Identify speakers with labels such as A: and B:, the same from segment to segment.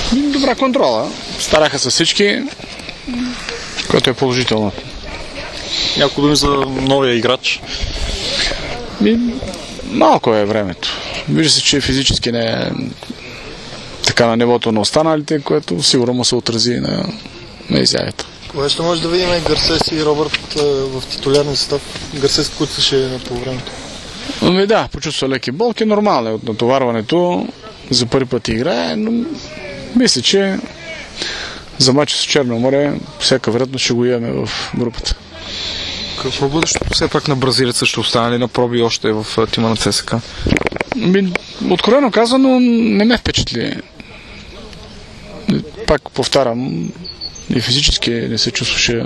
A: Добра контрола. Стараха се всички, което е положително.
B: Няколко думи за новия играч.
A: Малко е времето. Вижда се, че физически не е така на нивото на останалите, което сигурно му се отрази на изявите.
C: Кога ще може да видим Гарсес и Робърт в титулярния състав? Гарсес, който ще е по времето.
A: Да, почувства леки болки. Нормално е от натоварването. За първи път играе, но мисля, че за мача с Черно море всяка вероятно ще го имаме в групата.
D: Какво бъдещето все пак на бразилеца ще остане ли на проби още в тима на ЦСКА?
A: Откровено казано, не ме впечатли. Пак повтарям, и физически не се чувстваше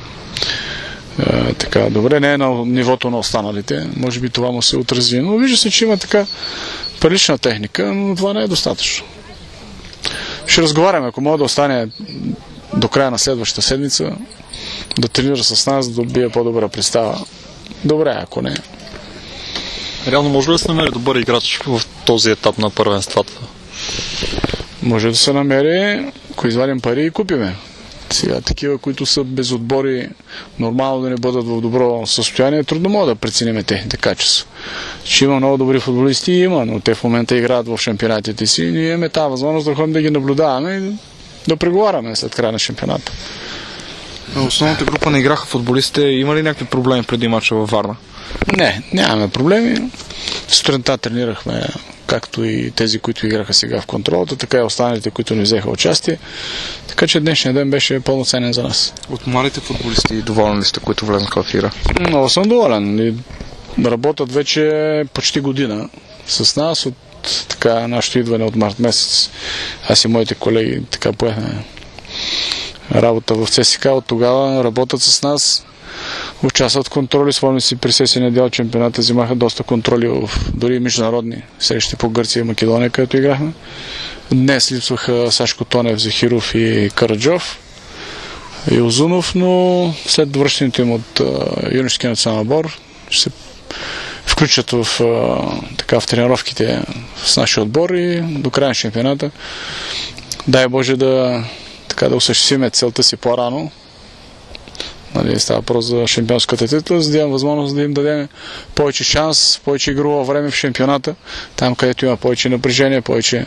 A: така добре, не е на нивото на останалите. Може би това му се отрази, но вижда се, че има така прилична техника, но това не е достатъчно. Ще разговаряме, ако мога да остане до края на следващата седмица, да тренира с нас, да добие по-добра представа. Добре, ако не.
B: Реално може ли да се намери добър играч в този етап на първенствата?
A: Може да се намери, ако извадим пари и купиме. Сега такива, които са без отбори, нормално да не бъдат в добро състояние, трудно мога да преценим техните качества. Че има много добри футболисти, има, но те в момента играят в шампионатите си и ние имаме тази възможност да ходим да ги наблюдаваме и да преговаряме след края на шампионата.
D: На основната група не играха футболистите. Има ли някакви проблеми преди мача във Варна?
A: Не, нямаме проблеми. Сутринта тренирахме както и тези, които играха сега в контролата, така и останалите, които не взеха участие. Така че днешния ден беше пълноценен за нас.
D: От младите футболисти доволни ли сте, които влезнаха в игра?
A: Много съм доволен. Работят вече почти година с нас от така нашето идване от март месец. Аз и моите колеги така поехме работа в ЦСКА. От тогава работят с нас, участват в контроли. Спомням си при сесия дял чемпионата взимаха доста контроли в дори международни срещи по Гърция и Македония, където играхме. Днес липсваха Сашко Тонев, Захиров и Караджов и Озунов, но след връщането им от юношеския национален отбор ще се включат в тренировките с нашия отбор и до края на шампионата. Дай Боже да осъществиме целта си по-рано. Става въпрос за шампионската титла, за да имам възможност да им дадем повече шанс, повече игрово време в шампионата, там където има повече напрежение, повече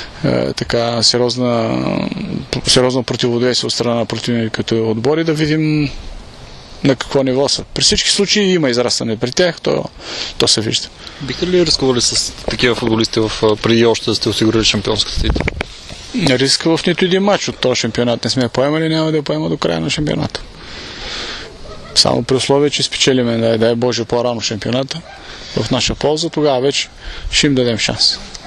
A: сериозно противодействие от страна на противниките отбори, да видим на какво ниво са. При всички случаи има израстване при тях, то се вижда.
B: Биха ли рискували с такива футболисти преди още да сте осигурили шампионската титла?
A: Риска в нито един матч от този шампионат не сме поемали, няма да я поема до края на шампионата. Само при условие, че спечелиме, дай Боже, по-рано шампионата в наша полза, тогава вече ще им дадем шанс.